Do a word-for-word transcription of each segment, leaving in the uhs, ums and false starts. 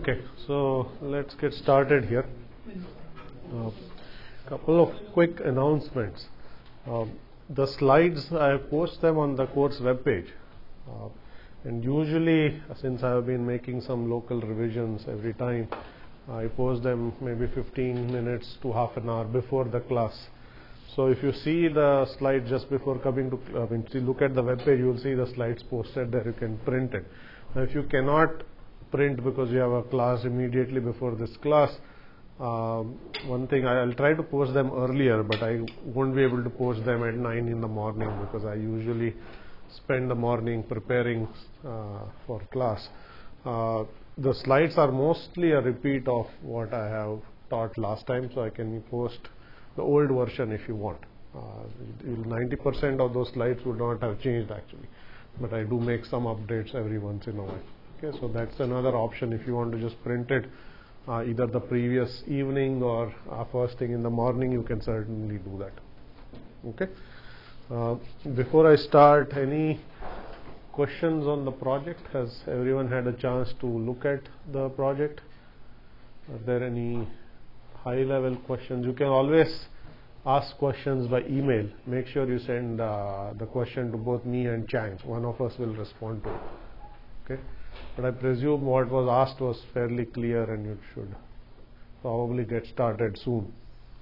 Okay, so let's get started here. A couple of quick announcements. Um, the slides, I post them on the course webpage. Uh, and usually, since I have been making some local revisions every time, I post them maybe fifteen minutes to half an hour before the class. So if you see the slide just before coming to, I mean, to look at the webpage, you will see the slides posted there. You can print it. Now, if you cannot print because you have a class immediately before this class, um, one thing I'll try to post them earlier, but I won't be able to post them at nine in the morning because I usually spend the morning preparing uh, for class. Uh, the slides are mostly a repeat of what I have taught last time, so I can post the old version if you want. ninety percent uh, of those slides would not have changed actually, but I do make some updates every once in a while. Okay, so that's another option if you want to just print it uh, either the previous evening or uh, first thing in the morning, you can certainly do that. Okay. Uh, before I start, any questions on the project? Has everyone had a chance to look at the project? Are there any high level questions? You can always ask questions by email. Make sure you send uh, the question to both me and Chang. One of us will respond to it. Okay. But I presume what was asked was fairly clear and you should probably get started soon.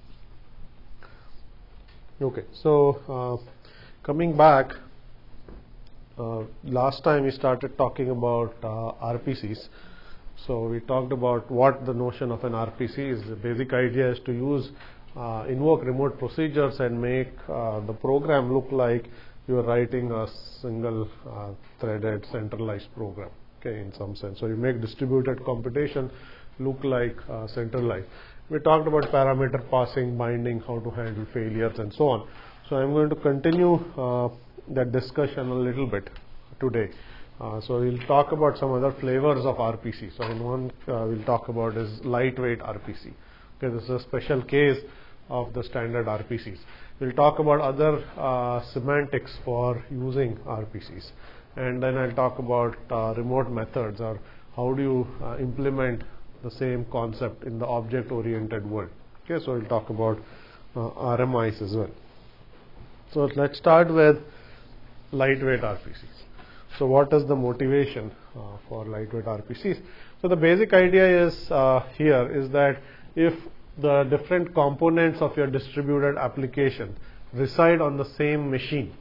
Okay, so uh, coming back, uh, last time we started talking about uh, R P Cs. So we talked about what the notion of an R P C is. The basic idea is to use uh, invoke remote procedures and make uh, the program look like you are writing a single uh, threaded centralized program. Okay, in some sense. So you make distributed computation look like uh, centralized. We talked about parameter passing, binding, how to handle failures, and so on. So I'm going to continue uh, that discussion a little bit today. Uh, so we'll talk about some other flavors of R P C. So in one uh, we'll talk about is lightweight R P C. Okay, this is a special case of the standard R P Cs. We'll talk about other uh, semantics for using R P Cs. And then I'll talk about uh, remote methods, or how do you uh, implement the same concept in the object-oriented world. Okay, so we'll talk about uh, R M Is as well. So let's start with lightweight R P Cs. So what is the motivation uh, for lightweight R P Cs? So the basic idea is uh, here is that if the different components of your distributed application reside on the same machine,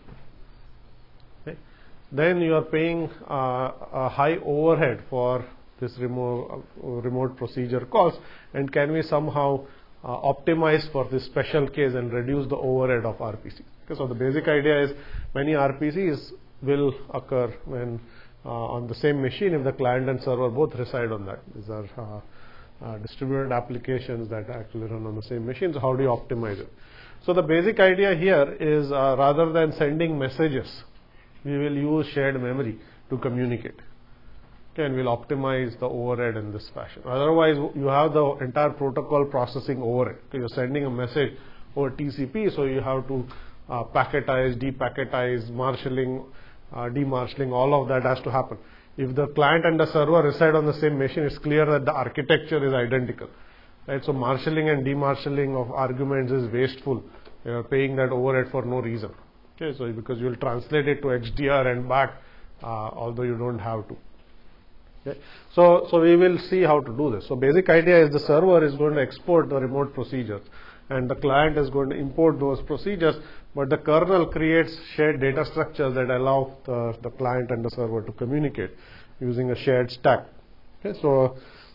then you are paying uh, a high overhead for this remote, uh, remote procedure calls, and can we somehow uh, optimize for this special case and reduce the overhead of R P Cs. Okay, so the basic idea is many R P Cs will occur when uh, on the same machine if the client and server both reside on that. These are uh, uh, distributed applications that actually run on the same machine. So how do you optimize it? So the basic idea here is uh, rather than sending messages, we will use shared memory to communicate. Okay, and we'll optimize the overhead in this fashion. Otherwise, you have the entire protocol processing overhead. Okay, you're sending a message over T C P, so you have to uh, packetize, depacketize, marshalling, uh, demarshalling, all of that has to happen. If the client and the server reside on the same machine, it's clear that the architecture is identical. Right? So marshalling and demarshalling of arguments is wasteful. You're paying that overhead for no reason. Okay, so because you will translate it to X D R and back, uh, although you don't have to. Okay. So, so we will see how to do this. So basic idea is the server is going to export the remote procedures, and the client is going to import those procedures, but the kernel creates shared data structures that allow the, the client and the server to communicate using a shared stack. Okay, so,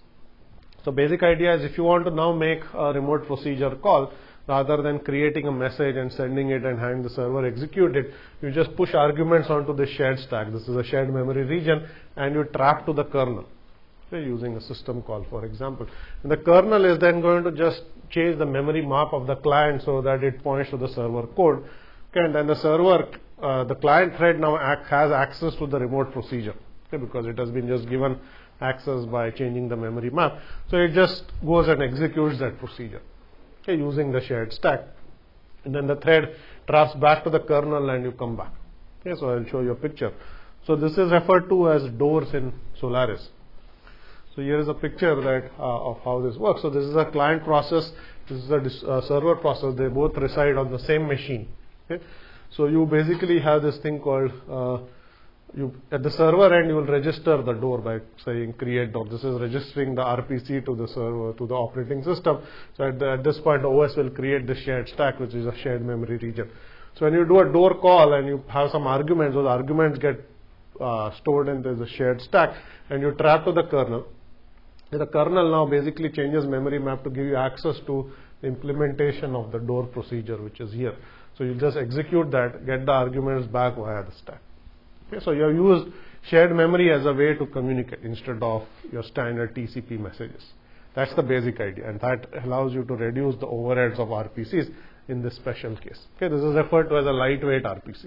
so basic idea is if you want to now make a remote procedure call, rather than creating a message and sending it and having the server execute it, you just push arguments onto the shared stack. This is a shared memory region, and you trap to the kernel, okay, using a system call, for example. And the kernel is then going to just change the memory map of the client so that it points to the server code. Okay, and then the server, uh, the client thread now act, has access to the remote procedure, okay, because it has been just given access by changing the memory map. So it just goes and executes that procedure. Okay, using the shared stack, and then the thread traps back to the kernel and you come back. Okay, so I'll show you a picture. So this is referred to as doors in Solaris. So here is a picture that uh, of how this works. So this is a client process, this is a dis, uh, server process. They both reside on the same machine. Okay? So you basically have this thing called uh, you at the server end you will register the door by saying create door. This is registering the R P C to the server to the operating system. So at, the, at this point the O S will create the shared stack, which is a shared memory region. So when you do a door call and you have some arguments, those arguments get uh, stored in the shared stack, and you trap to the kernel. The kernel now basically changes memory map to give you access to the implementation of the door procedure, which is here. So you just execute that, get the arguments back via the stack. Okay, so you have used shared memory as a way to communicate instead of your standard T C P messages. That's the basic idea, and that allows you to reduce the overheads of R P Cs in this special case. Okay, this is referred to as a lightweight R P C.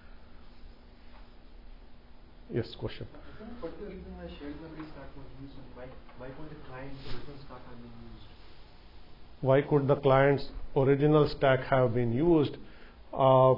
Yes, question. What is the reason why shared memory stack was used, and why, why couldn't the client's original stack have been used? Why could the client's original stack have been used? Uh,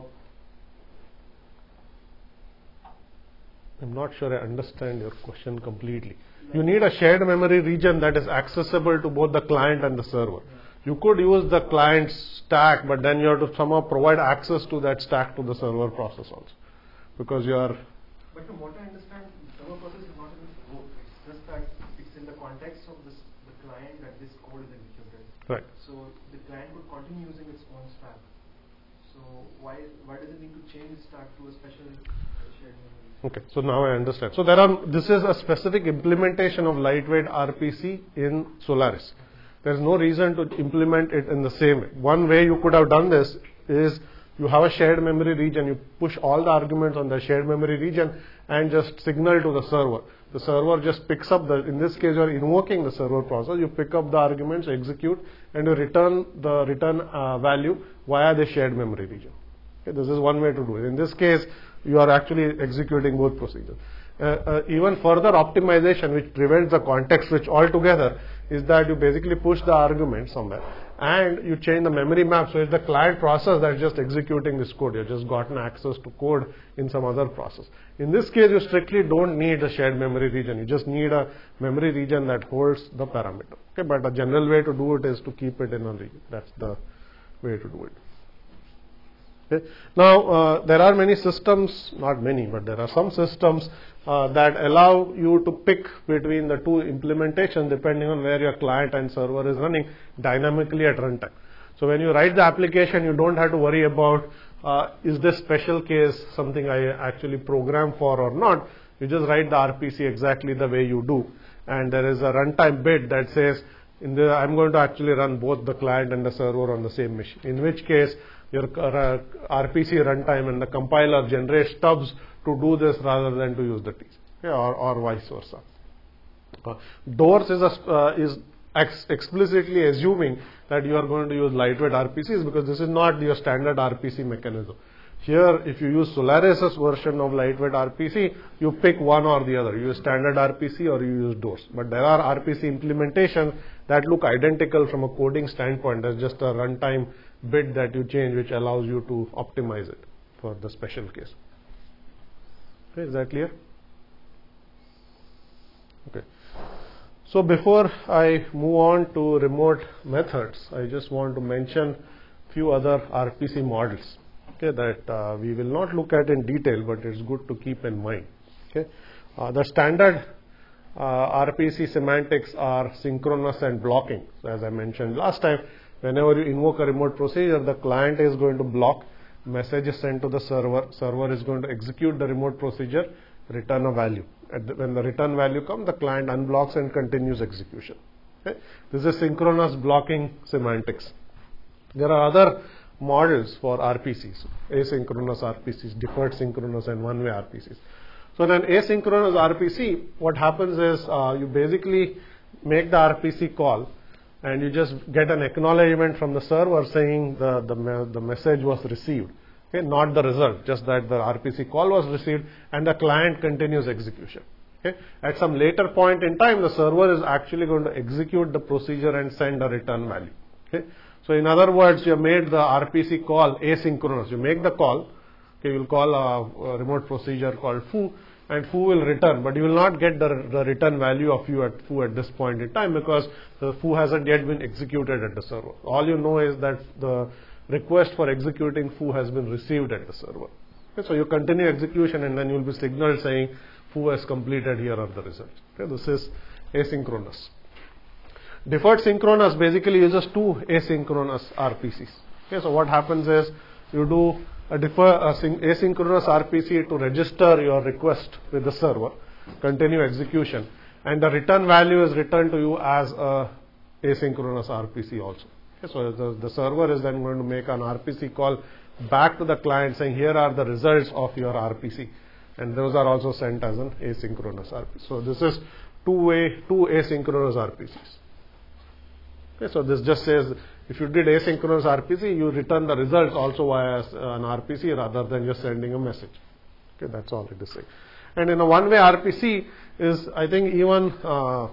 I'm not sure I understand your question completely. You need a shared memory region that is accessible to both the client and the server. You could use the client's stack, but then you have to somehow provide access to that stack to the server process also, because you are. But from what I understand, the server process is not in the scope. It's just that it's in the context of this, the client that this code is executed. Right. So the client could continue using its own stack. So why why does it need to change its stack to a special shared memory? Okay, so now I understand. So there are. This is a specific implementation of lightweight R P C in Solaris. There is no reason to implement it in the same way. One way you could have done this is you have a shared memory region, you push all the arguments on the shared memory region and just signal to the server. The server just picks up the, in this case you are invoking the server process, you pick up the arguments, execute, and you return the return uh, value via the shared memory region. Okay, this is one way to do it. In this case, you are actually executing both procedures. Uh, uh, even further optimization, which prevents the context switch altogether, is that you basically push the argument somewhere and you change the memory map. So it's the client process that's just executing this code. You've just gotten access to code in some other process. In this case, you strictly don't need a shared memory region. You just need a memory region that holds the parameter. Okay, but a general way to do it is to keep it in a region. That's the way to do it. Okay. Now, uh, there are many systems, not many, but there are some systems uh, that allow you to pick between the two implementations depending on where your client and server is running dynamically at runtime. So when you write the application, you don't have to worry about uh, is this special case something I actually program for or not. You just write the R P C exactly the way you do. And there is a runtime bit that says, in the, I'm going to actually run both the client and the server on the same machine, in which case your uh, R P C runtime and the compiler generates stubs to do this rather than to use the T C P, okay, or, or vice versa. Uh, doors is, a, uh, is ex explicitly assuming that you are going to use lightweight R P Cs, because this is not your standard R P C mechanism. Here, if you use Solaris's version of lightweight R P C, you pick one or the other. You use standard R P C or you use doors. But there are R P C implementations that look identical from a coding standpoint. There's just a runtime bit that you change, which allows you to optimize it for the special case. Okay, is that clear? Okay. So before I move on to remote methods, I just want to mention few other R P C models, okay, that uh, we will not look at in detail, but it's good to keep in mind. Okay, uh, the standard uh, R P C semantics are synchronous and blocking. So as I mentioned last time, whenever you invoke a remote procedure, the client is going to block, message is sent to the server, server is going to execute the remote procedure, return a value. At the, when the return value comes, the client unblocks and continues execution. Okay? This is synchronous blocking semantics. There are other models for R P Cs, asynchronous R P Cs, deferred synchronous, and one-way R P Cs. So then asynchronous R P C, what happens is uh, you basically make the R P C call and you just get an acknowledgement from the server saying the, the, me the message was received. Okay, not the result, just that the R P C call was received and the client continues execution. Okay. At some later point in time, the server is actually going to execute the procedure and send a return value. Okay. So in other words, you have made the R P C call asynchronous. You make the call, okay, you will call a, a remote procedure called foo, and foo will return, but you will not get the, the return value of you at foo at this point in time because the foo hasn't yet been executed at the server. All you know is that the request for executing foo has been received at the server. Okay, so you continue execution and then you will be signaled saying foo has completed, here are the results. Okay, this is asynchronous. Deferred synchronous basically uses two asynchronous R P Cs. Okay, so what happens is you do a defer a asynchronous R P C to register your request with the server, continue execution, and the return value is returned to you as a asynchronous R P C also. Okay, so the, the server is then going to make an R P C call back to the client saying here are the results of your R P C, and those are also sent as an asynchronous R P C. So this is two-way, two asynchronous R P Cs. Okay, so this just says if you did asynchronous R P C, you return the results also via an R P C rather than just sending a message. Okay, that's all it is saying. And in a one-way R P C is, I think, even uh,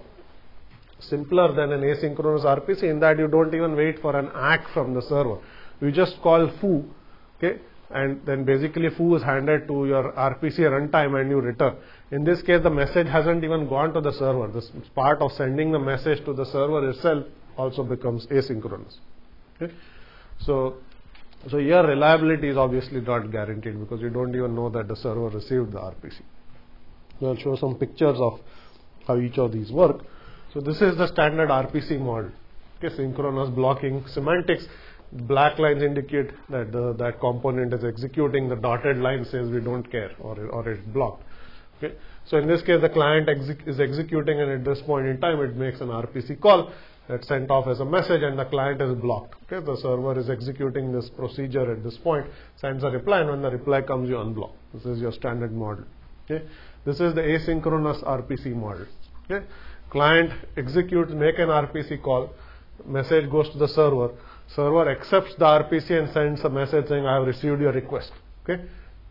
simpler than an asynchronous R P C in that you don't even wait for an A C K from the server. You just call foo, okay, and then basically foo is handed to your R P C runtime and you return. In this case, the message hasn't even gone to the server. This part of sending the message to the server itself also becomes asynchronous. Okay? So, so here reliability is obviously not guaranteed because you don't even know that the server received the R P C. I'll show some pictures of how each of these work. So this is the standard R P C model. Okay, synchronous blocking semantics. Black lines indicate that the, that component is executing. The dotted line says we don't care, or or it's blocked. Okay, so in this case the client exec is executing, and at this point in time it makes an R P C call that's sent off as a message, and the client is blocked. Okay, the server is executing this procedure at this point, sends a reply, and when the reply comes, you unblock. This is your standard model. Okay, this is the asynchronous R P C model. Okay, client executes, make an R P C call, message goes to the server, server accepts the R P C and sends a message saying I have received your request. Okay,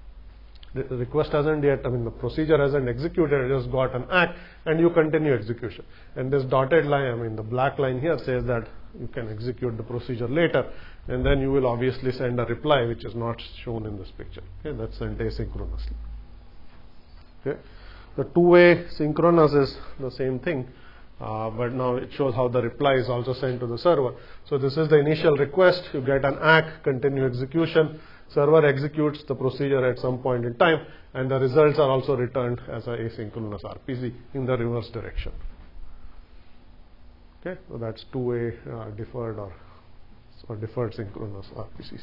the request hasn't yet, I mean the procedure hasn't executed, it just got an A C K, and you continue execution. And this dotted line, I mean the black line here says that you can execute the procedure later, and then you will obviously send a reply which is not shown in this picture. Okay, that's sent asynchronously. Okay, the two-way synchronous is the same thing, uh, but now it shows how the reply is also sent to the server. So this is the initial request, you get an A C K, continue execution, server executes the procedure at some point in time, and the results are also returned as a asynchronous R P C in the reverse direction. Okay, so that's two-way uh, deferred or, or deferred synchronous R P Cs.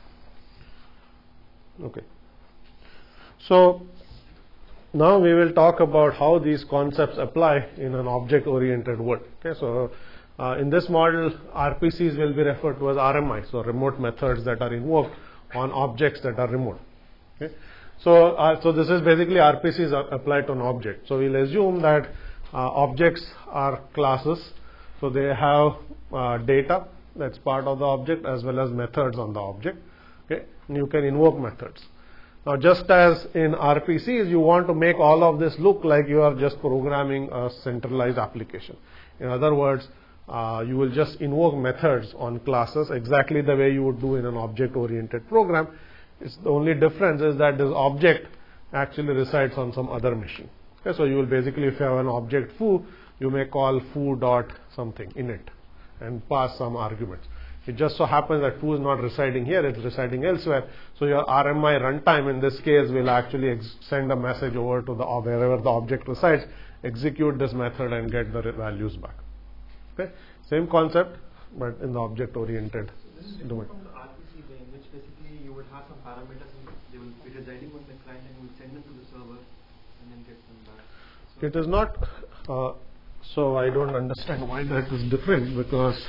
Okay, so now we will talk about how these concepts apply in an object-oriented world. Okay, so uh, in this model, R P Cs will be referred to as R M Is, so remote methods that are invoked on objects that are remote. Okay, so uh, so this is basically R P Cs are applied to an object. So we'll assume that uh, objects are classes, so they have uh, data that's part of the object as well as methods on the object. Okay, and you can invoke methods. Now, just as in R P Cs, you want to make all of this look like you are just programming a centralized application. In other words, uh, you will just invoke methods on classes exactly the way you would do in an object-oriented program. It's the only difference is that this object actually resides on some other machine. Okay, so you will basically, if you have an object foo, you may call foo dot something in it and pass some arguments. It just so happens that foo is not residing here, it's residing elsewhere. So your R M I runtime in this case will actually ex send a message over to the wherever the object resides, execute this method and get the values back. Okay, same concept, but in the object-oriented So this is different from the R P C way, in which basically you would have some parameters and they will be residing on the client and you will send them to the server and then get them back. So it is not, uh, so I don't understand why that is different, because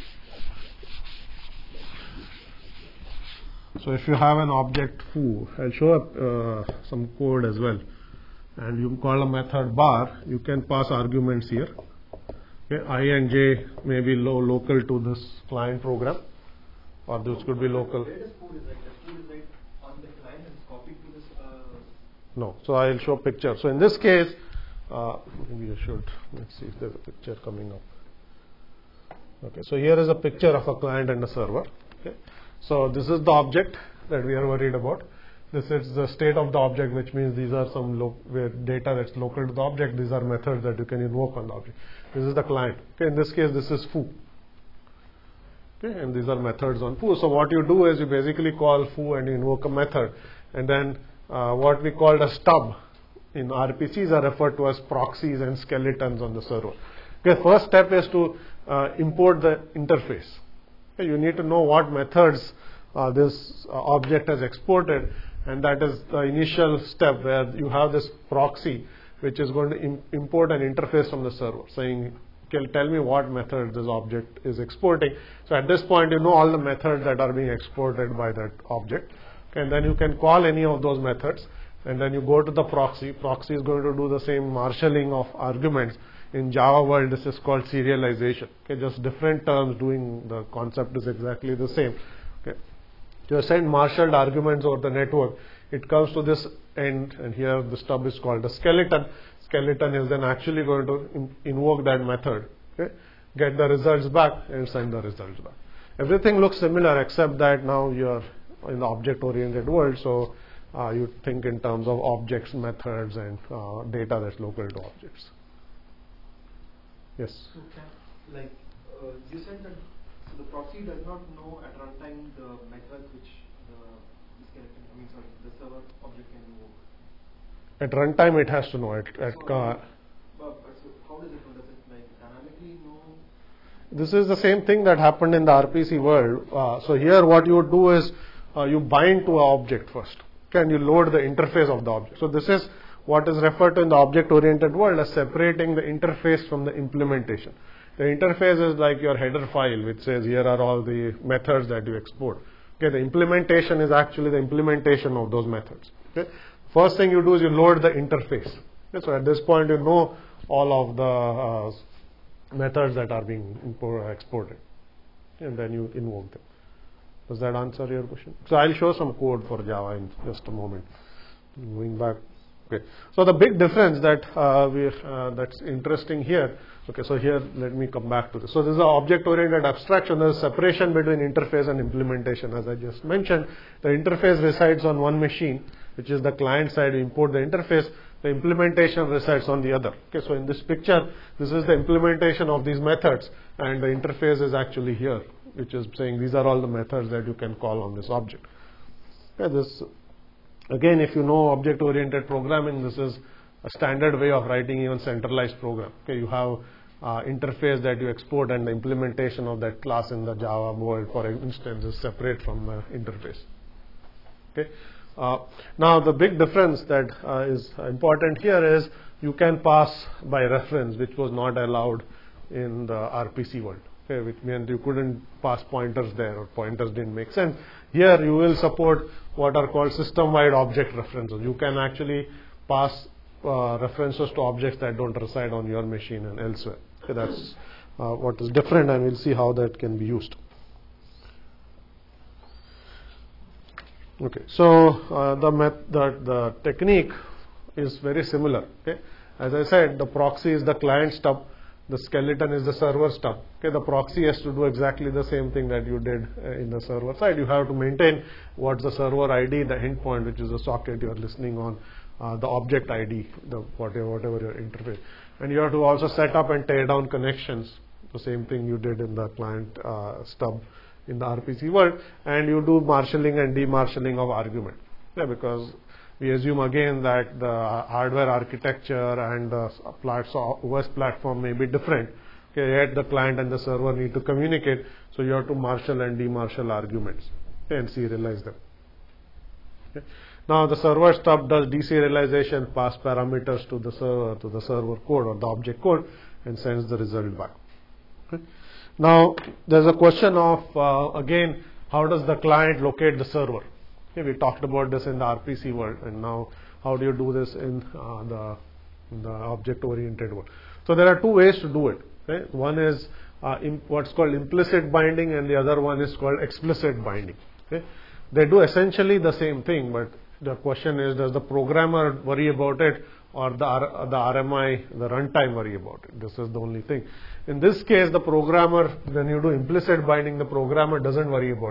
so if you have an object foo, I'll show up uh, some code as well, and you call a method bar, you can pass arguments here. Okay, I and j may be low, local to this client program, or this could be local. where does foo reside? Does foo reside on the client and it's copied to this? Uh, No, so I'll show a picture. So in this case, uh, maybe I should, let's see if there's a picture coming up. Okay, so here is a picture of a client and a server. Okay, so this is the object that we are worried about, This is the state of the object, which means these are some lo where data that's local to the object. These are methods that you can invoke on the object. This is the client. Okay, in this case, this is foo. Okay, and these are methods on foo. So what you do is you basically call foo and you invoke a method, and then uh, what we called a stub in R P Cs are referred to as proxies and skeletons on the server. Okay, first step is to uh, import the interface. Okay, you need to know what methods uh, this uh, object has exported, and that is the initial step where you have this proxy which is going to im import an interface from the server saying, okay, tell me what method this object is exporting. So at this point you know all the methods that are being exported by that object, okay, and then you can call any of those methods, and then you go to the proxy. Proxy is going to do the same marshalling of arguments. In Java world, this is called serialization. Okay, just different terms doing the concept is exactly the same. Okay, you send marshaled arguments over the network. It comes to this end, and here the stub is called a skeleton. Skeleton is then actually going to in invoke that method, okay, get the results back, and send the results back. Everything looks similar except that now you're in the object-oriented world, so uh, you think in terms of objects, methods, and uh, data that's local to objects. Yes? So can, like, uh, you said that so the proxy does not know at runtime the methods which the, the skeleton, I mean, sorry, the server object can invoke. At runtime, it has to know it. At, so, uh, but, but so how does it know? Does it like dynamically know? This is the same thing that happened in the R P C world. Uh, so here, what you would do is uh, you bind to an object first. Okay, and you load the interface of the object. So this is what is referred to in the object-oriented world as separating the interface from the implementation. The interface is like your header file, which says here are all the methods that you export. Okay, the implementation is actually the implementation of those methods. Okay, first thing you do is you load the interface. Okay, so at this point, you know all of the uh, methods that are being import, exported, and then you invoke them. Does that answer your question? So I'll show some code for Java in just a moment. Moving back. Okay, so the big difference that uh, we uh, that's interesting here. Okay, so here let me come back to this. So this is an object-oriented abstraction. There is separation between interface and implementation, as I just mentioned. The interface resides on one machine, which is the client side. You import the interface. The implementation resides on the other. Okay, so in this picture, this is the implementation of these methods, and the interface is actually here, which is saying these are all the methods that you can call on this object. Okay, this. Again, if you know object-oriented programming, this is a standard way of writing even centralized program. Okay, you have uh, interface that you export, and the implementation of that class in the Java world, for instance, is separate from the interface. Okay. Uh, now, the big difference that uh, is important here is you can pass by reference, which was not allowed in the R P C world. Okay, which meant you couldn't pass pointers there, or pointers didn't make sense. Here you will support what are called system-wide object references. You can actually pass uh, references to objects that don't reside on your machine and elsewhere. Okay, that's uh, what is different, and we'll see how that can be used. Okay, so uh, the, met the the technique is very similar. Okay, as I said, the proxy is the client stub. The skeleton is the server stub. Okay, the proxy has to do exactly the same thing that you did uh, in the server side. You have to maintain what's the server I D, the endpoint, which is the socket you are listening on, uh, the object I D, the whatever whatever your interface, and you have to also set up and tear down connections. The same thing you did in the client uh, stub in the R P C world, and you do marshalling and demarshalling of argument. Yeah, because we assume again that the hardware architecture and the O S platform may be different. Okay, yet the client and the server need to communicate, so you have to marshal and demarshal arguments, okay, and serialize them. Okay. Now the server stub does deserialization, pass parameters to the server, to the server code or the object code, and sends the result back. Okay. Now there's a question of uh, again, how does the client locate the server? Okay, we talked about this in the R P C world, and now how do you do this in uh, the, in the object-oriented world? So there are two ways to do it. Okay? One is uh, in what's called implicit binding, and the other one is called explicit binding. Okay? They do essentially the same thing, but the question is, does the programmer worry about it, or the, R the R M I, the runtime worry about it? This is the only thing. In this case, the programmer, when you do implicit binding, the programmer doesn't worry about it.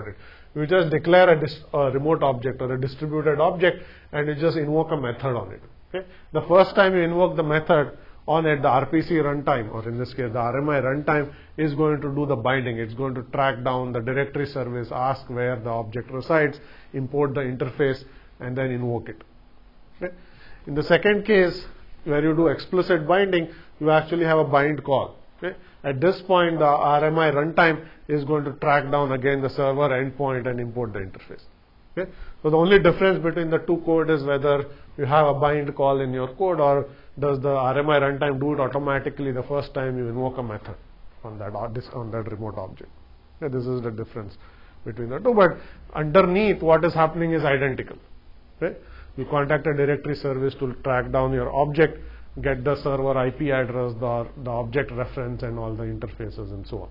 You just declare a, dis, a remote object or a distributed object, and you just invoke a method on it. Okay? The first time you invoke the method on it, the R P C runtime, or in this case the R M I runtime, is going to do the binding. It's going to track down the directory service, ask where the object resides, import the interface, and then invoke it. Okay? In the second case, where you do explicit binding, you actually have a bind call. Okay? At this point, the R M I runtime is going to track down again the server endpoint and import the interface. Okay? So the only difference between the two code is whether you have a bind call in your code, or does the R M I runtime do it automatically the first time you invoke a method on that on that remote object. Okay? This is the difference between the two, but underneath what is happening is identical. Okay? You contact a directory service to track down your object, get the server I P address, the, the object reference, and all the interfaces and so on.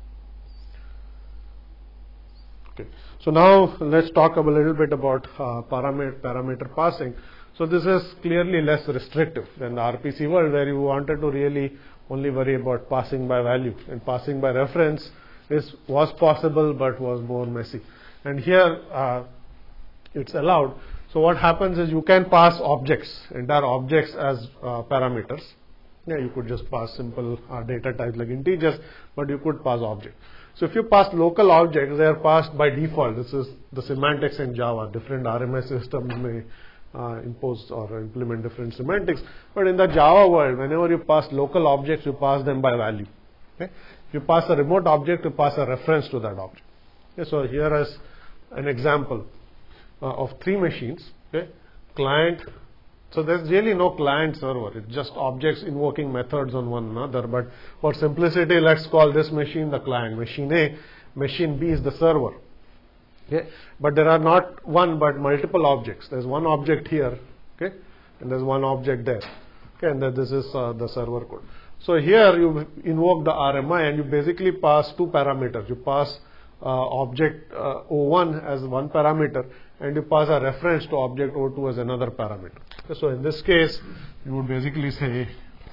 Okay. So now let's talk a little bit about uh, parameter, parameter passing. So this is clearly less restrictive than the R P C world, where you wanted to really only worry about passing by value, and passing by reference is was possible but was more messy. And here uh, it's allowed. So what happens is you can pass objects, entire objects as uh, parameters. Yeah, you could just pass simple uh, data types like integers, but you could pass objects. So if you pass local objects, they are passed by default. This is the semantics in Java. Different R M S systems may uh, impose or implement different semantics. But in the Java world, whenever you pass local objects, you pass them by value. Okay? If you pass a remote object, you pass a reference to that object. Okay? So here is an example uh, of three machines. Okay? Client. So there's really no client server. It's just objects invoking methods on one another. But for simplicity, let's call this machine the client. Machine A, machine B is the server. Okay? But there are not one but multiple objects. There's one object here, okay, and there's one object there. Okay, and then this is uh, the server code. So here you invoke the R M I, and you basically pass two parameters. You pass uh, object uh, O one as one parameter, and you pass a reference to object O two as another parameter. Okay, so in this case, you would basically say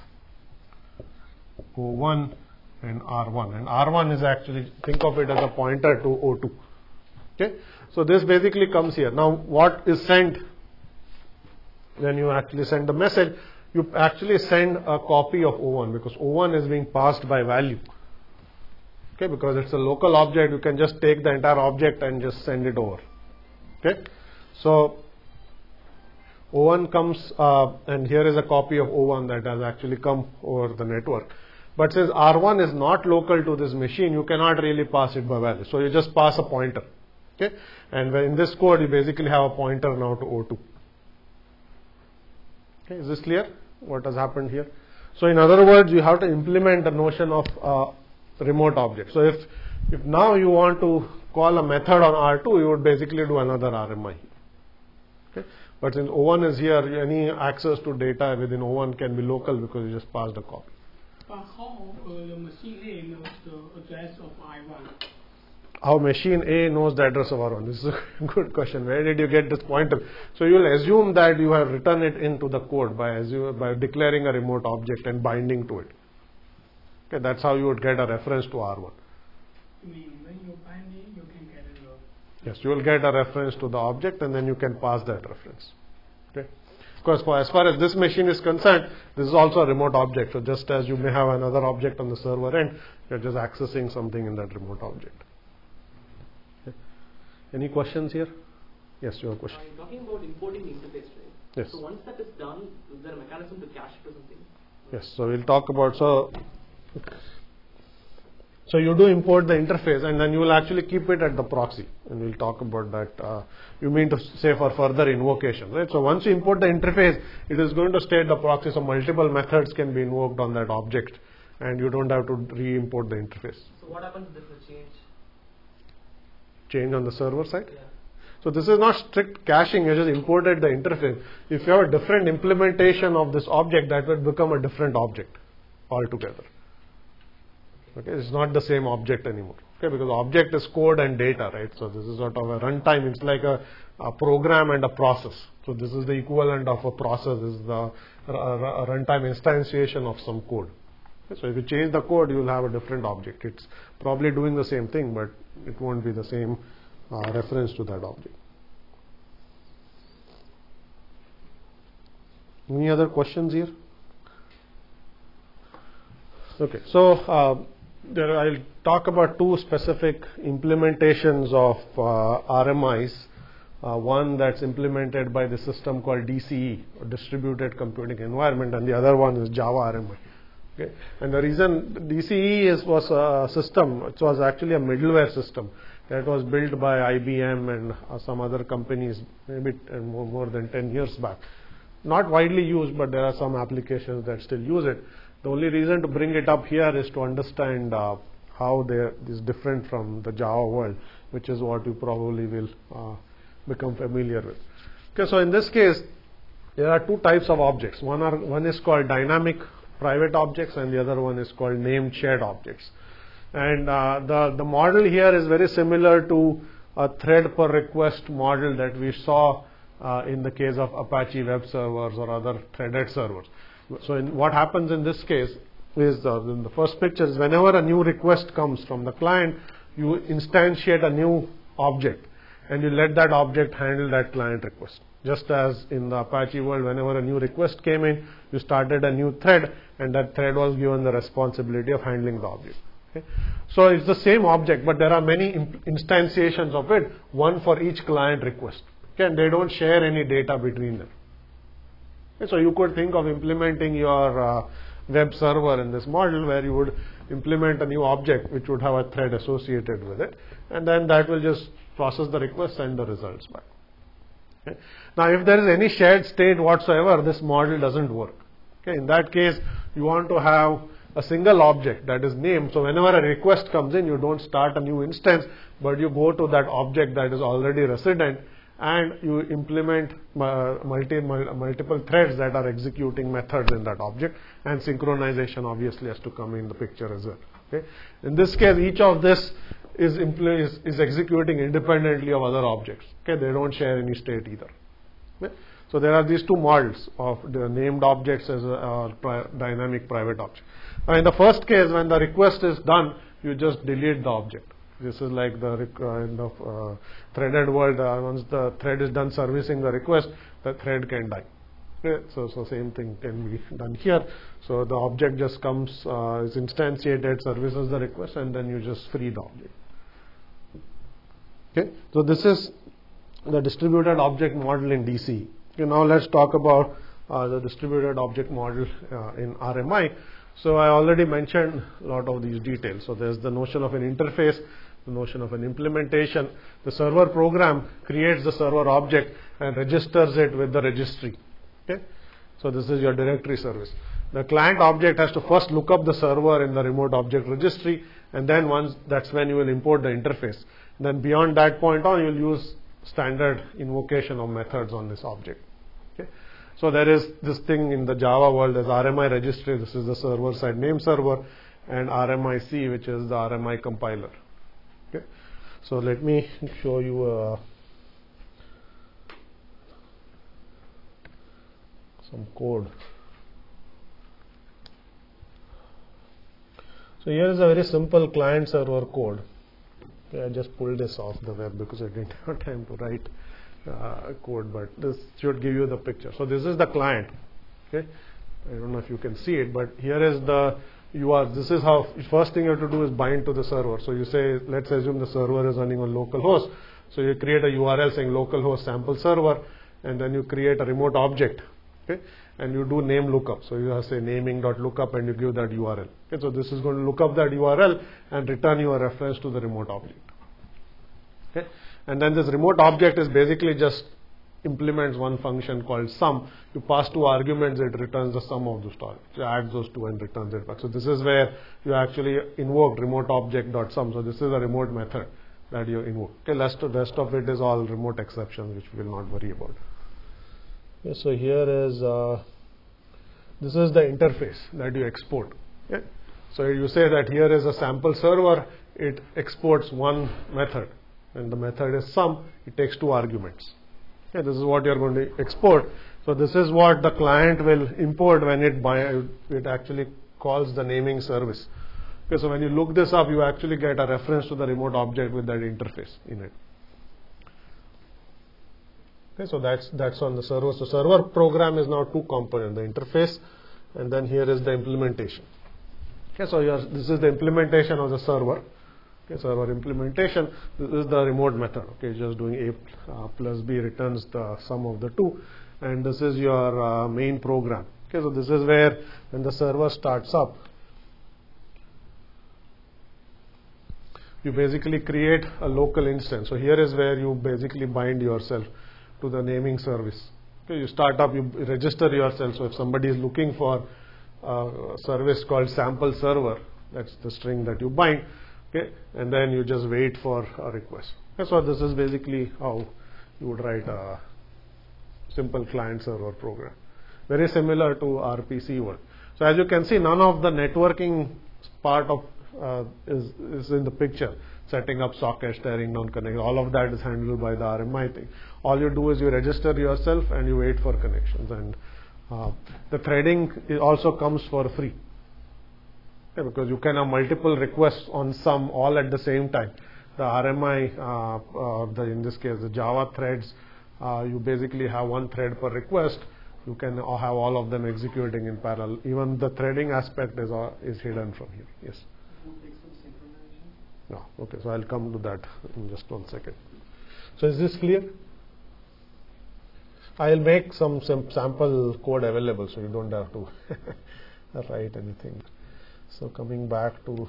O one and R one, and R one is actually, think of it as a pointer to O two. Okay, so this basically comes here. Now, what is sent when you actually send the message? You actually send a copy of O one, because O one is being passed by value. Okay, because it's a local object, you can just take the entire object and just send it over. Okay, so O one comes, uh, and here is a copy of O one that has actually come over the network. But since R one is not local to this machine, you cannot really pass it by value. So you just pass a pointer. Okay, and in this code, you basically have a pointer now to O two. Okay, is this clear? What has happened here? So in other words, you have to implement the notion of uh, remote object. So if if now you want to call a method on R two, you would basically do another R M I. Okay, but since O one is here, any access to data within O one can be local because you just passed a copy. But how uh, the machine A knows the address of I one? How machine A knows the address of R one? This is a good question. Where did you get this pointer? So you will assume that you have written it into the code by assume, by declaring a remote object and binding to it. Okay, that's how you would get a reference to R one. You mean when you bind it, you can get a Yes, you will get a reference to the object, and then you can pass that reference. Okay. Because for, as far as this machine is concerned, this is also a remote object. So just as you may have another object on the server end, you're just accessing something in that remote object. Any questions here? Yes, your question. I'm talking about importing the interface, right? Yes. So once that is done, is there a mechanism to cache it or something? Yes. So we'll talk about so. So you do import the interface, and then you will actually keep it at the proxy, and we'll talk about that. Uh, you mean to say for further invocation, right? So once you import the interface, it is going to state the proxy, so multiple methods can be invoked on that object, and you don't have to re-import the interface. So what happens if there's a change? Change on the server side? Yeah. So this is not strict caching, you just imported the interface. If you have a different implementation of this object, that will become a different object altogether. Okay, it's not the same object anymore. Okay, because object is code and data, right? So this is sort of a runtime. It's like a, a program and a process. So this is the equivalent of a process. This is the uh, runtime instantiation of some code. Okay, so if you change the code, you will have a different object. It's probably doing the same thing, but it won't be the same uh, reference to that object. Any other questions here? Okay, so uh, there I'll talk about two specific implementations of uh, R M Is. Uh, one that's implemented by the system called D C E, or Distributed Computing Environment, and the other one is Java R M I. Okay, and the reason D C E is was a system, it was actually a middleware system that was built by I B M and uh, some other companies, maybe uh, more, more than ten years back. Not widely used, but there are some applications that still use it. The only reason to bring it up here is to understand uh, how they is different from the Java world, which is what you probably will uh, become familiar with. Okay, so in this case, there are two types of objects. One are one is called dynamic private objects, and the other one is called named shared objects. And uh, the the model here is very similar to a thread per request model that we saw uh, in the case of Apache web servers or other threaded servers. So in what happens in this case is uh, in the first picture is whenever a new request comes from the client, you instantiate a new object and you let that object handle that client request. Just as in the Apache world, whenever a new request came in, you started a new thread and that thread was given the responsibility of handling the object. Okay. So it's the same object, but there are many instantiations of it, one for each client request. Okay, and they don't share any data between them. Okay, so you could think of implementing your uh, web server in this model where you would implement a new object which would have a thread associated with it, and then that will just process the request, send the results back. Okay. Now, if there is any shared state whatsoever, this model doesn't work. Okay. In that case, you want to have a single object that is named. So whenever a request comes in, you don't start a new instance, but you go to that object that is already resident and you implement uh, multi, multiple threads that are executing methods in that object, and synchronization obviously has to come in the picture as well. Okay. In this case, each of this is, is, is executing independently of other objects. Okay. They don't share any state either. Okay. So there are these two models of the named objects as a, a pri dynamic private object. Now in the first case, when the request is done, you just delete the object. This is like the uh, in the uh, threaded world. Uh, once the thread is done servicing the request, the thread can die. Okay. So, so same thing can be done here. So the object just comes, uh, is instantiated, services the request, and then you just free the object. Okay. So this is the distributed object model in D C E. Okay, now let's talk about uh, the distributed object model uh, in R M I. So I already mentioned a lot of these details. So there's the notion of an interface, the notion of an implementation. The server program creates the server object and registers it with the registry. Okay. So this is your directory service. The client object has to first look up the server in the remote object registry, and then once that's when you will import the interface. Then beyond that point on, you'll use standard invocation of methods on this object. Okay. So there is this thing in the Java world as R M I registry. This is the server side name server, and R M I C, which is the R M I compiler. Okay. So let me show you uh, some code. So here is a very simple client server code. Okay, I just pulled this off the web because I didn't have time to write uh, code, but this should give you the picture. So this is the client. Okay, I don't know if you can see it, but here is the U R L. This is how first thing you have to do is bind to the server. So you say, let's assume the server is running on localhost. So you create a U R L saying localhost sample server, and then you create a remote object. Okay, and you do name lookup. So you have say naming.lookup and you give that U R L. Okay, so this is going to look up that U R L and return you a reference to the remote object. Okay, and then this remote object is basically just implements one function called sum. You pass two arguments, it returns the sum of those two. You add those two and returns it back. So this is where you actually invoke remote object.sum. So this is a remote method that you invoke. Okay, rest of, rest of it is all remote exceptions, which we will not worry about. Okay, so here is uh, this is the interface that you export. Okay, so you say that here is a sample server. It exports one method, and the method is sum. It takes two arguments. Okay, this is what you are going to export. So this is what the client will import when it buy, it actually calls the naming service. Okay, so when you look this up, you actually get a reference to the remote object with that interface in it. Okay, so that's that's on the server. So server program is now two components: the interface, and then here is the implementation. Okay, so your, this is the implementation of the server. Okay, server implementation. This is the remote method. Okay, just doing a uh, plus b returns the sum of the two, and this is your uh, main program. Okay, so this is where when the server starts up, you basically create a local instance. So here is where you basically bind yourself to the naming service. Okay, you start up, you register yourself. So if somebody is looking for a service called sample server, that's the string that you bind. Okay, and then you just wait for a request. Okay, so this is basically how you would write a simple client server program. Very similar to R P C work. So as you can see, none of the networking part of uh, is, is in the picture. Setting up sockets, tearing down connections, all of that is handled by the R M I thing. All you do is you register yourself and you wait for connections. And uh, the threading also comes for free. Okay, because you can have multiple requests on some all at the same time. The R M I, uh, uh, the, in this case the Java threads, uh, you basically have one thread per request. You can have all of them executing in parallel. Even the threading aspect is, uh, is hidden from here. Yes? Who takes up synchronization? No. Okay, so I'll come to that in just one second. So is this clear? I'll make some, some sample code available so you don't have to write anything. So coming back to,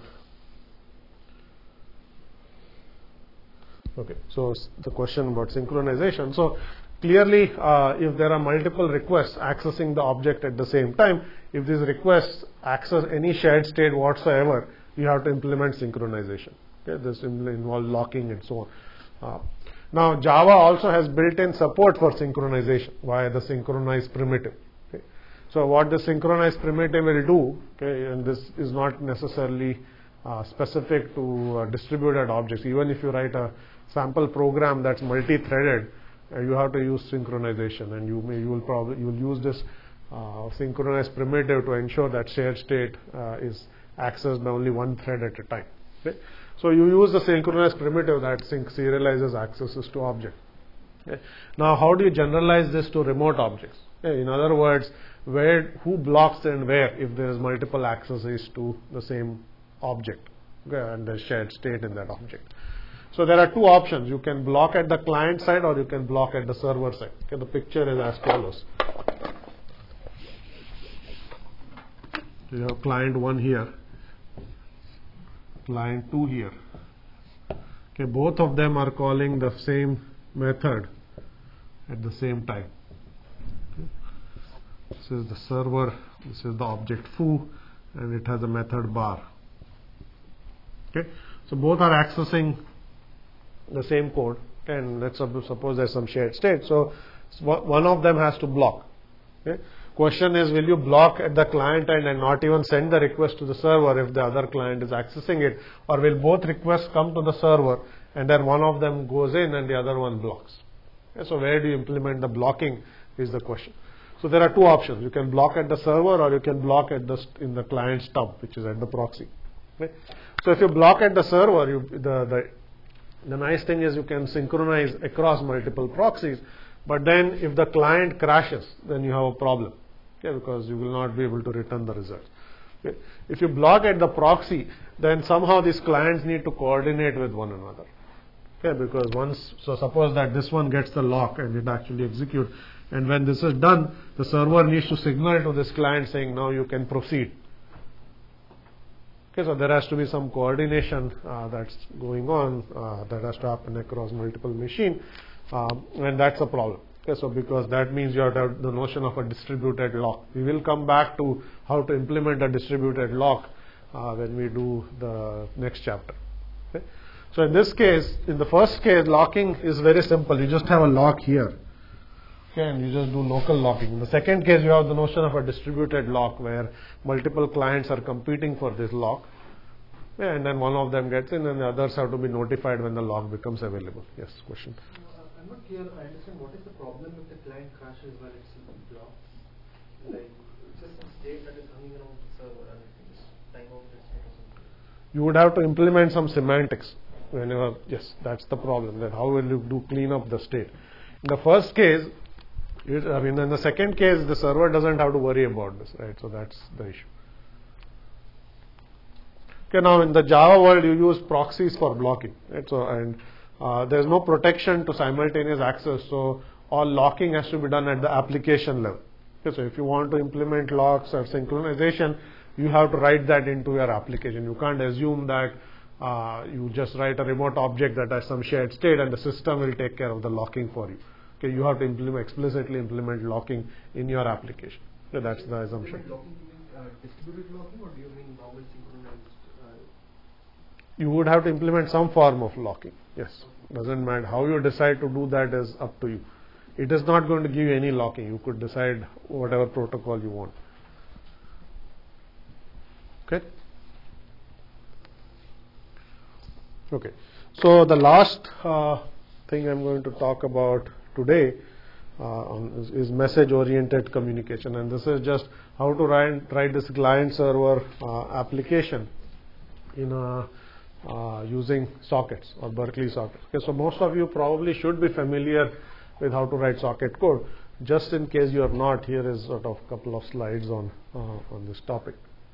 okay, so the question about synchronization. So clearly, uh, if there are multiple requests accessing the object at the same time, if these requests access any shared state whatsoever, you have to implement synchronization. Okay, this involves locking and so on. Uh, now, Java also has built-in support for synchronization via the synchronize primitive. Okay. So, what the synchronize primitive will do, okay, and this is not necessarily uh, specific to uh, distributed objects. Even if you write a sample program that's multi-threaded, Uh, you have to use synchronization, and you may you will probably you will use this uh, synchronize primitive to ensure that shared state uh, is accessed by only one thread at a time. Okay? So you use the synchronize primitive that sync serializes accesses to objects. Okay? Now, how do you generalize this to remote objects? Okay? In other words, where who blocks and where if there is multiple accesses to the same object, okay, and the shared state in that object. So there are two options. You can block at the client side or you can block at the server side. Okay, the picture is as follows. You have client one here, client two here. Okay, both of them are calling the same method at the same time. Okay. This is the server, this is the object foo, and it has a method bar. Okay, so both are accessing the same code, and let's suppose there's some shared state. So one of them has to block. Okay. Question is, will you block at the client end and not even send the request to the server if the other client is accessing it, or will both requests come to the server and then one of them goes in and the other one blocks? Okay. So where do you implement the blocking is the question. So there are two options. You can block at the server or you can block at the in the client stub, which is at the proxy. Okay. So if you block at the server, you, the, the The nice thing is you can synchronize across multiple proxies, but then if the client crashes, then you have a problem, okay, because you will not be able to return the results. Okay. If you block at the proxy, then somehow these clients need to coordinate with one another. Okay, because once, so suppose that this one gets the lock and it actually executes, and when this is done, the server needs to signal to this client saying now you can proceed. Okay, so there has to be some coordination uh, that's going on uh, that has to happen across multiple machines, um, and that's a problem. Okay, so because that means you have to have the notion of a distributed lock. We will come back to how to implement a distributed lock uh, when we do the next chapter. Okay. So in this case, in the first case, locking is very simple. You just have a lock here. Okay, and you just do local locking. In the second case, you have the notion of a distributed lock where multiple clients are competing for this lock. Yeah, and then one of them gets in and the others have to be notified when the lock becomes available. Yes, question? Uh, I'm not clear. I understand what is the problem if the client crashes while it's blocked? Like, it's just some state that is hanging around the server and it's time out the state or something. You would have to implement some semantics. Whenever, yes, that's the problem. That how will you do clean up the state? In the first case, it, I mean, in the second case, the server doesn't have to worry about this, right? So that's the issue. Okay, now in the Java world, you use proxies for blocking, right? So, and uh, there's no protection to simultaneous access, so all locking has to be done at the application level. Okay, so if you want to implement locks or synchronization, you have to write that into your application. You can't assume that uh, you just write a remote object that has some shared state and the system will take care of the locking for you. Okay, you have to implement, explicitly implement locking in your application. Okay, that's the assumption. Locking, do you mean uh, distributed locking, or do you mean normal synchronized? Uh, You would have to implement some form of locking. Yes, doesn't matter how you decide to do that is up to you. It is not going to give you any locking. You could decide whatever protocol you want. Okay. Okay. So the last uh, thing I'm going to talk about today uh, on is, is message-oriented communication, and this is just how to write, write this client-server uh, application in a, uh, using sockets or Berkeley sockets. Okay, so most of you probably should be familiar with how to write socket code. Just in case you are not, here is sort of a couple of slides on uh, on this topic.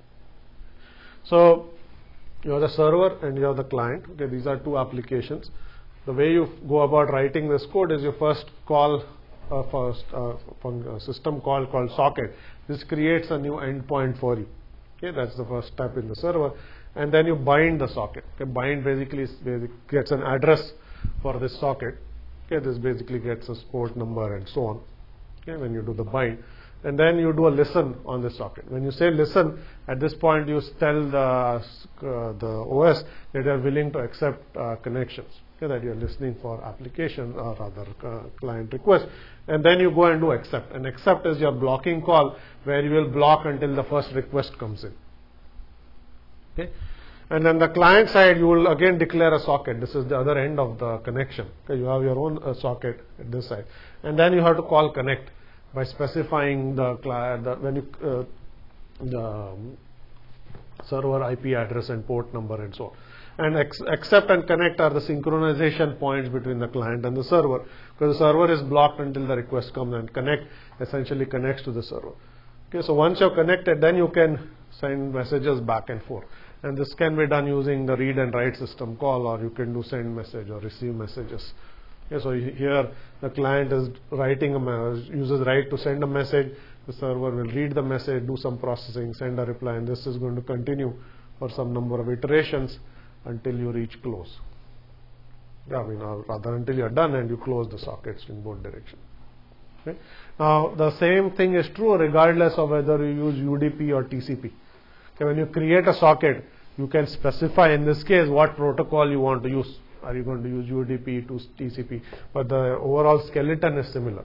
So you have the server and you have the client. Okay, these are two applications. The way you go about writing this code is you first call a first uh, a system call called socket. This creates a new endpoint for you. Okay, that's the first step in the server, and then you bind the socket. Okay, bind basically gets an address for this socket. Okay, this basically gets a port number and so on. Okay, when you do the bind, and then you do a listen on the socket. When you say listen, at this point you tell the uh, the O S that you are willing to accept uh, connections. Okay, that you are listening for application or rather uh, client request, and then you go and do accept. And accept is your blocking call where you will block until the first request comes in. Okay. And then the client side, you will again declare a socket. This is the other end of the connection. Okay, you have your own uh, socket at this side, and then you have to call connect by specifying the, the when you uh, the um, server I P address and port number and so on. And ex accept and connect are the synchronization points between the client and the server, because the server is blocked until the request comes, and connect essentially connects to the server. Okay, so once you're connected, then you can send messages back and forth. And this can be done using the read and write system call, or you can do send message or receive messages. Okay, so here the client is writing a message, uses write to send a message. The server will read the message, do some processing, send a reply, and this is going to continue for some number of iterations until you reach close. Yeah, I mean, or rather until you are done and you close the sockets in both directions. Okay. Now the same thing is true regardless of whether you use U D P or T C P. Okay, when you create a socket, you can specify in this case what protocol you want to use. Are you going to use U D P to T C P? But the overall skeleton is similar.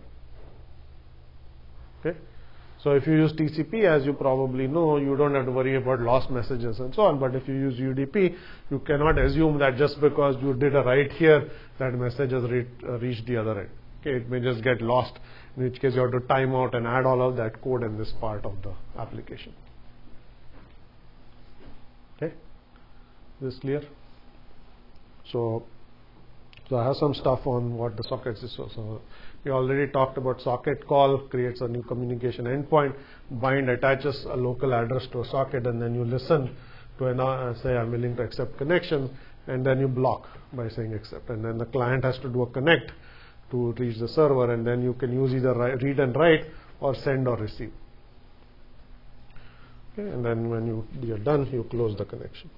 Okay, so if you use T C P, as you probably know, you don't have to worry about lost messages and so on. But if you use U D P, you cannot assume that just because you did a write here, that message has re uh, reached the other end. Okay, it may just get lost, in which case you have to time out and add all of that code in this part of the application. Okay, is this clear? So, so I have some stuff on what the sockets is. So, so we already talked about socket call creates a new communication endpoint. Bind attaches a local address to a socket, and then you listen to an, uh, say I'm willing to accept connections, and then you block by saying accept, and then the client has to do a connect to reach the server, and then you can use either write, read and write or send or receive. Okay, and then when you you're done, you close the connection.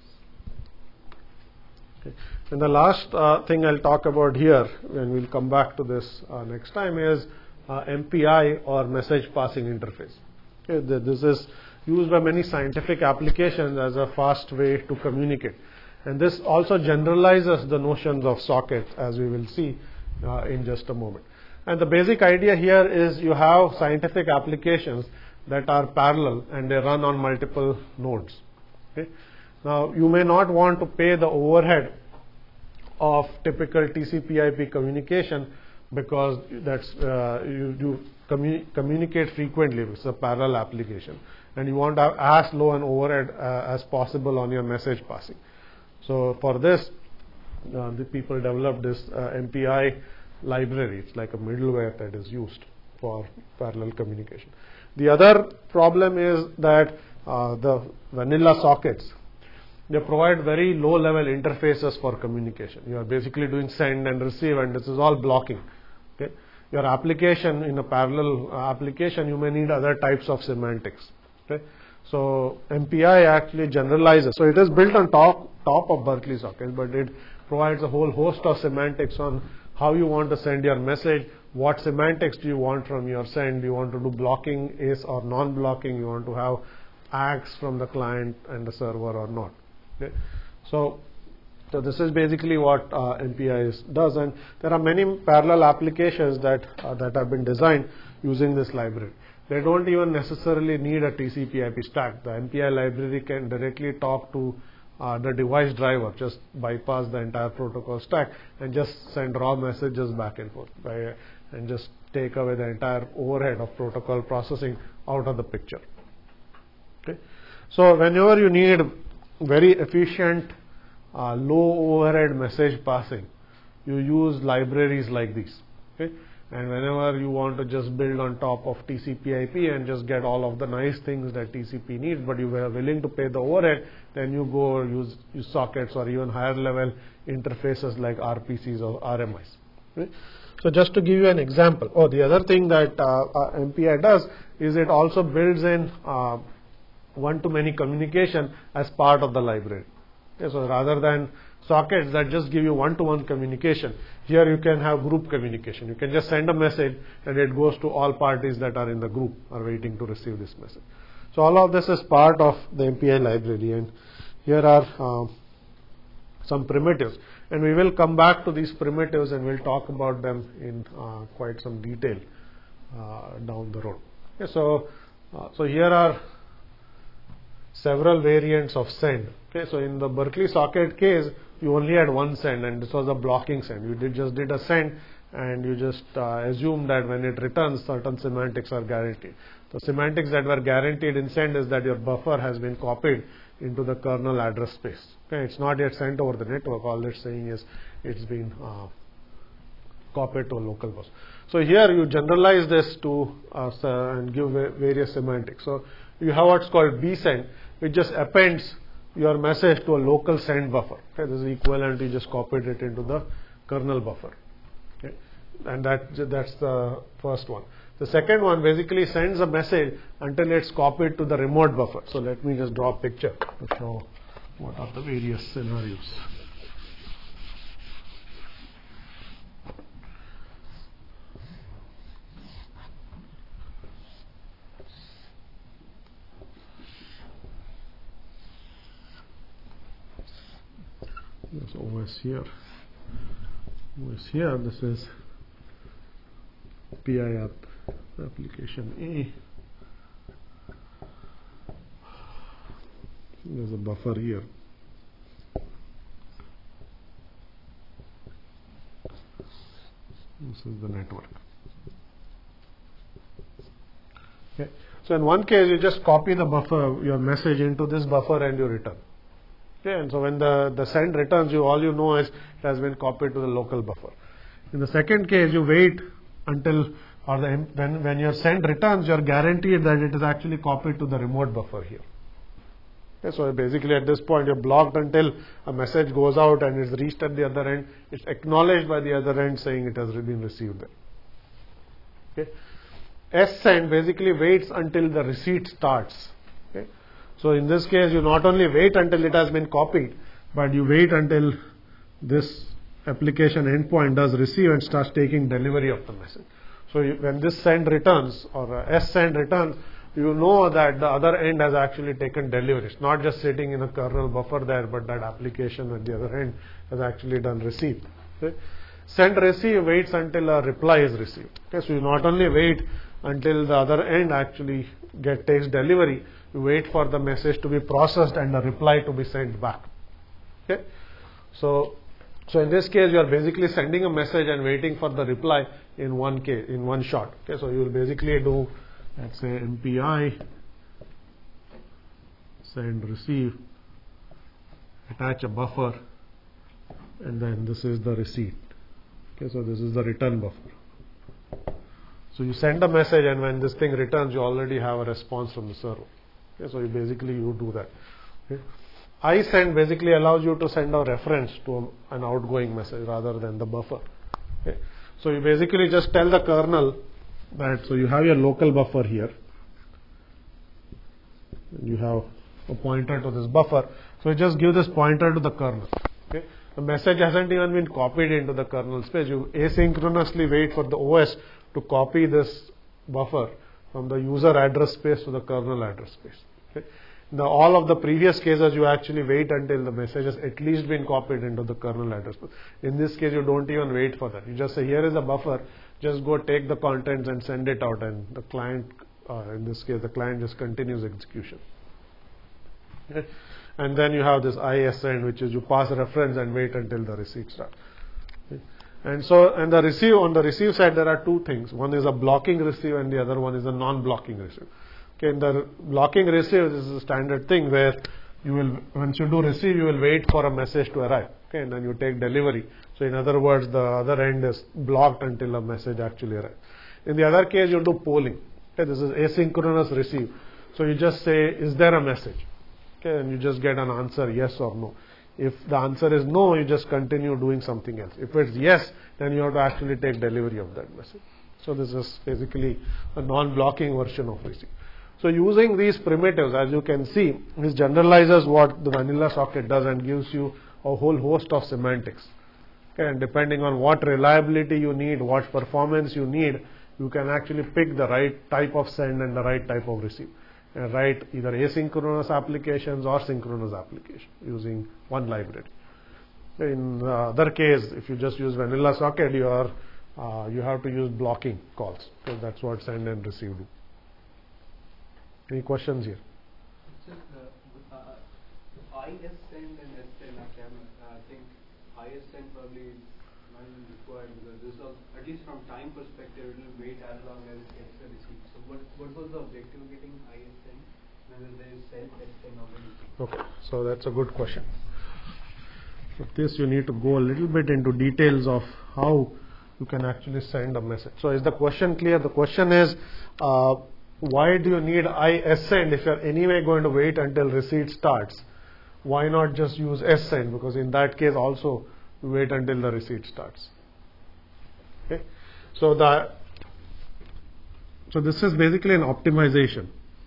Okay. And the last uh, thing I'll talk about here, and we'll come back to this uh, next time, is uh, M P I or message passing interface. Okay, the, this is used by many scientific applications as a fast way to communicate, and this also generalizes the notions of sockets, as we will see uh, in just a moment. And the basic idea here is you have scientific applications that are parallel and they run on multiple nodes. Okay. Now, you may not want to pay the overhead of typical T C P I P communication because that's uh, you, you commu communicate frequently. It's a parallel application, and you want to have as low an overhead uh, as possible on your message passing. So for this, uh, the people developed this uh, M P I library. It's like a middleware that is used for parallel communication. The other problem is that uh, the vanilla sockets, they provide very low level interfaces for communication. You are basically doing send and receive, and this is all blocking. Okay? Your application, in a parallel uh, application, you may need other types of semantics. Okay? So M P I actually generalizes. So it is built on top top of Berkeley socket, but it provides a whole host of semantics on how you want to send your message, what semantics do you want from your send, do you want to do blocking is or non-blocking, you want to have acts from the client and the server or not. Okay? So, so this is basically what uh, M P I is, does, and there are many parallel applications that uh, that have been designed using this library. They don't even necessarily need a T C P I P stack. The M P I library can directly talk to uh, the device driver, just bypass the entire protocol stack and just send raw messages back and forth, by, and just take away the entire overhead of protocol processing out of the picture. Okay? So whenever you need very efficient, uh, low overhead message passing, you use libraries like these. Okay? And whenever you want to just build on top of T C P I P and just get all of the nice things that T C P needs, but you are willing to pay the overhead, then you go use, use sockets or even higher level interfaces like R P Cs or R M Is. Okay? So just to give you an example, oh, the other thing that uh, uh, M P I does is it also builds in uh, one-to-many communication as part of the library. Okay, so rather than sockets that just give you one-to-one communication, here you can have group communication. You can just send a message and it goes to all parties that are in the group are waiting to receive this message. So all of this is part of the M P I library, and here are uh, some primitives, and we will come back to these primitives and we'll talk about them in uh, quite some detail uh, down the road. Okay, so uh, so here are several variants of send. Okay, so in the Berkeley socket case, you only had one send, and this was a blocking send. You did just did a send, and you just uh, assume that when it returns, certain semantics are guaranteed. The semantics that were guaranteed in send is that your buffer has been copied into the kernel address space. Okay, it's not yet sent over the network. All it's saying is it's been uh, copied to a local bus. So here you generalize this to uh, and give various semantics. So you have what's called bsend, which just appends your message to a local send buffer. Okay, this is equivalent, you just copied it into the kernel buffer. Okay, and that that's the first one. The second one basically sends a message until it's copied to the remote buffer. So let me just draw a picture to show what are the various scenarios. There's O S here. O S here, this is P I app application A. There's a buffer here. This is the network. Okay. So in one case, you just copy the buffer, your message into this buffer, and you return. Okay, and so when the, the send returns, you all you know is it has been copied to the local buffer. In the second case, you wait until, or the, when, when your send returns, you are guaranteed that it is actually copied to the remote buffer here. Okay, so basically at this point, you're blocked until a message goes out and is reached at the other end. It's acknowledged by the other end saying it has been received there. Okay. Send basically waits until the receipt starts. Okay. So in this case, you not only wait until it has been copied, but you wait until this application endpoint does receive and starts taking delivery of the message. So you, when this send returns, or uh, send returns, you know that the other end has actually taken delivery. It's not just sitting in a kernel buffer there, but that application at the other end has actually done receive. Okay. Send receive waits until a reply is received. Okay. So you not only wait until the other end actually get takes delivery, you wait for the message to be processed and a reply to be sent back. Okay. So so in this case, you are basically sending a message and waiting for the reply in one case, in one shot. Okay. So you will basically do, let's say, M P I send receive, attach a buffer, and then this is the receipt. Okay, so this is the return buffer. So you send a message, and when this thing returns, you already have a response from the server. Okay, so you basically you do that. Okay. ISend basically allows you to send a reference to an outgoing message rather than the buffer. Okay. So you basically just tell the kernel that, so you have your local buffer here. You have a pointer to this buffer. So you just give this pointer to the kernel. Okay. The message hasn't even been copied into the kernel space. You asynchronously wait for the O S to copy this buffer from the user address space to the kernel address space. Okay. In the, all of the previous cases, you actually wait until the message has at least been copied into the kernel address space. In this case, you don't even wait for that. You just say, here is a buffer, just go take the contents and send it out, and the client, uh, in this case, the client just continues execution. Okay. And then you have this ISend, which is you pass a reference and wait until the receive starts. Okay. And so, and the receive, on the receive side, there are two things. One is a blocking receive and the other one is a non-blocking receive. Okay, in the blocking receive, this is a standard thing where you will, once you do receive, you will wait for a message to arrive. Okay, and then you take delivery. So in other words, the other end is blocked until a message actually arrives. In the other case, you do polling. Okay, this is asynchronous receive. So you just say, is there a message? Okay, and you just get an answer, yes or no. If the answer is no, you just continue doing something else. If it's yes, then you have to actually take delivery of that message. So this is basically a non-blocking version of receive. So using these primitives, as you can see, this generalizes what the vanilla socket does and gives you a whole host of semantics. Okay, and depending on what reliability you need, what performance you need, you can actually pick the right type of send and the right type of receive. And write either asynchronous applications or synchronous applications using one library. In the other case, if you just use vanilla socket, you are uh, you have to use blocking calls. So that's what send and receive do. Any questions here? Just uh, uh, ISend and SSend, I can uh, think ISend probably is not even required because this was, at least from time perspective, it will wait as long as it gets the receipt. So what what was the objective of getting ISend? Whether there is send, SSend already? Okay, so that's a good question. For this, you need to go a little bit into details of how you can actually send a message. So is the question clear? The question is, uh, why do you need ISend if you're anyway going to wait until receipt starts? Why not just use SSend? Because in that case also you wait until the receipt starts. Okay, so the so this is basically an optimization.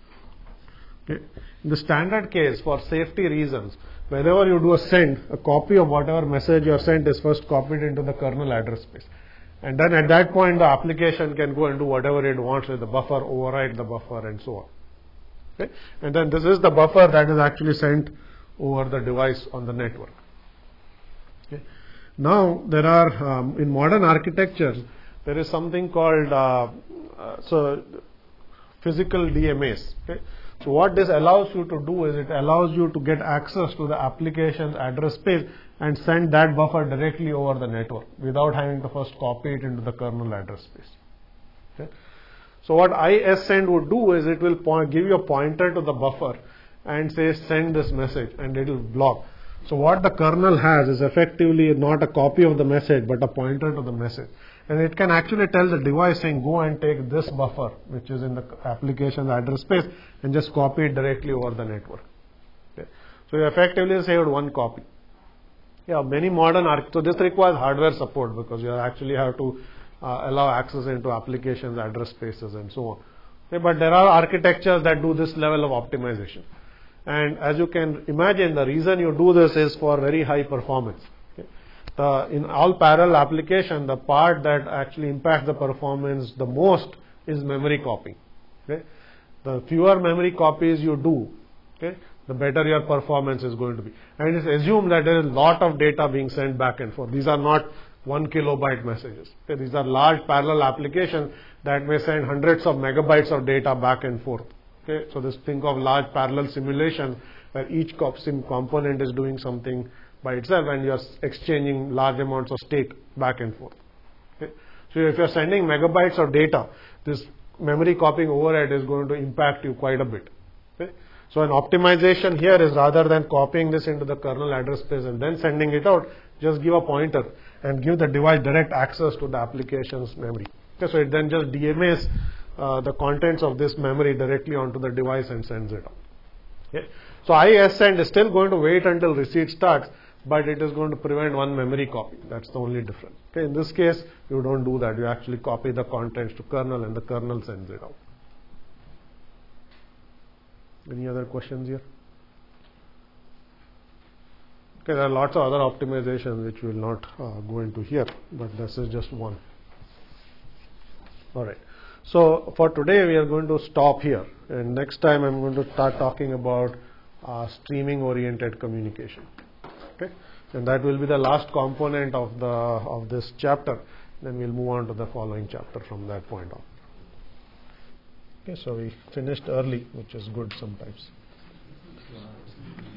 Okay. In the standard case, for safety reasons, whenever you do a send, a copy of whatever message you are sent is first copied into the kernel address space. And then at that point, the application can go and do whatever it wants with the buffer, override the buffer, and so on. Okay? And then this is the buffer that is actually sent over the device on the network. Okay? Now, there are, um, in modern architectures, there is something called uh, uh, so physical D M As. Okay? So what this allows you to do is it allows you to get access to the application's address space and send that buffer directly over the network without having to first copy it into the kernel address space. Okay? So what ISend would do is it will point, give you a pointer to the buffer and say send this message, and it will block. So what the kernel has is effectively not a copy of the message but a pointer to the message. And it can actually tell the device saying go and take this buffer which is in the application's address space and just copy it directly over the network. Okay. So you effectively saved one copy. Yeah, many modern arch- so this requires hardware support because you actually have to uh, allow access into applications, address spaces, and so on. Okay, but there are architectures that do this level of optimization. And as you can imagine, the reason you do this is for very high performance. Okay. The, in all parallel application, the part that actually impacts the performance the most is memory copying. Okay. The fewer memory copies you do, okay, the better your performance is going to be. And it's assumed that there is a lot of data being sent back and forth. These are not one kilobyte messages. Okay. These are large parallel applications that may send hundreds of megabytes of data back and forth. Okay. So this think of large parallel simulation where each sim component is doing something by itself and you are exchanging large amounts of state back and forth. Okay. So if you are sending megabytes of data, this memory copying overhead is going to impact you quite a bit. Okay. So an optimization here is rather than copying this into the kernel address space and then sending it out, just give a pointer and give the device direct access to the application's memory. Okay, so it then just D M As uh, the contents of this memory directly onto the device and sends it out. Okay. So I S send is still going to wait until receipt starts, but it is going to prevent one memory copy. That's the only difference. Okay, in this case, you don't do that. You actually copy the contents to kernel and the kernel sends it out. Any other questions here? Okay, there are lots of other optimizations which we will not uh, go into here, but this is just one. All right. So for today, we are going to stop here, and next time I'm going to start talking about uh, streaming-oriented communication. Okay, and that will be the last component of the of this chapter. Then we'll move on to the following chapter from that point on. Okay, so we finished early, which is good sometimes.